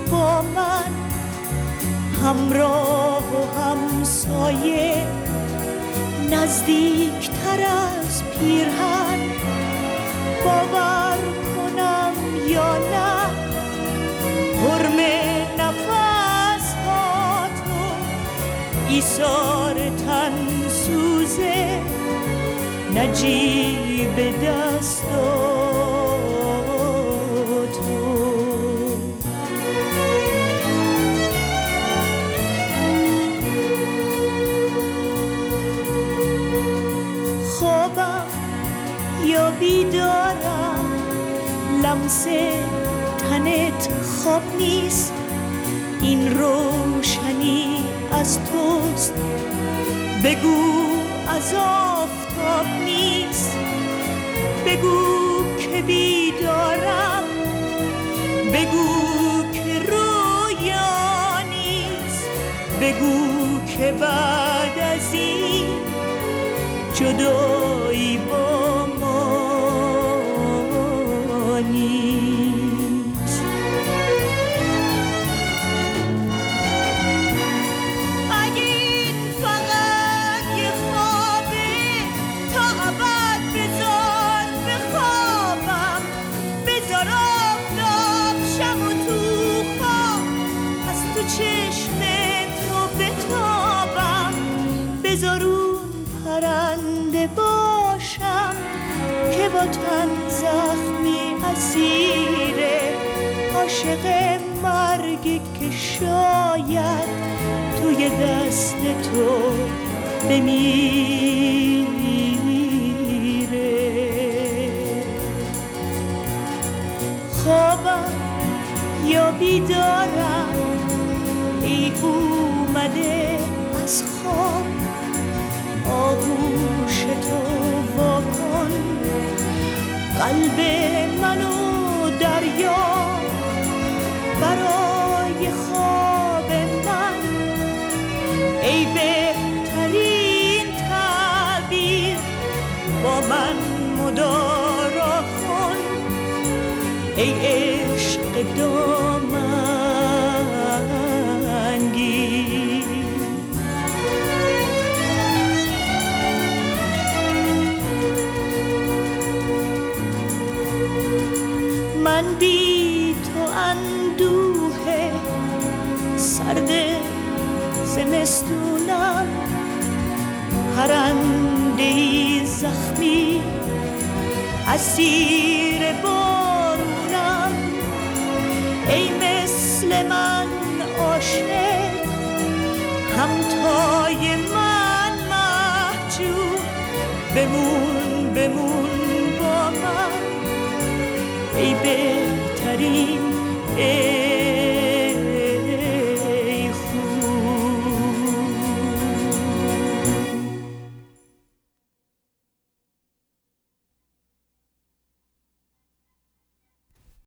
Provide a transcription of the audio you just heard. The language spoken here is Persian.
با من همراه و همسایه، نزدیکتر از پیرهن. باور کنم یا نه، حرم نفس ها تو، ایثار تن سوزه، نجیب دستات تو. خوابم یا بیدارم، لمس تنت خواب نیست، این روشنی از توست. بگو از آفتاب نیست، بگو که بیدارم، بگو که رویا نیست، بگو که بعد از این جدایی با ما نیست. اگه این فقط یه خوابه، تا ابد بذار بخوابم، بذار آفتاب شم و تو خواب از تو چشم تو بتابم، بذار اون پرنده باشم که با تن زخمی اسیره، عاشق مرگی که شاید توی دست تو بمیره. خوابم یا بیدارم، ای اومده از خواب، آغوش تو واکن قلب منو دریا، برای خواب من ای بهترین تعبیر، با من مدارا کن ای عشق دامنگیر. من بی تو اندوه سرد زمستونم، پرنده‌ای زخمی اسیر بارونم، ای مثل من عاشق همتای من محجوب، بمون بمون با من ای بهترین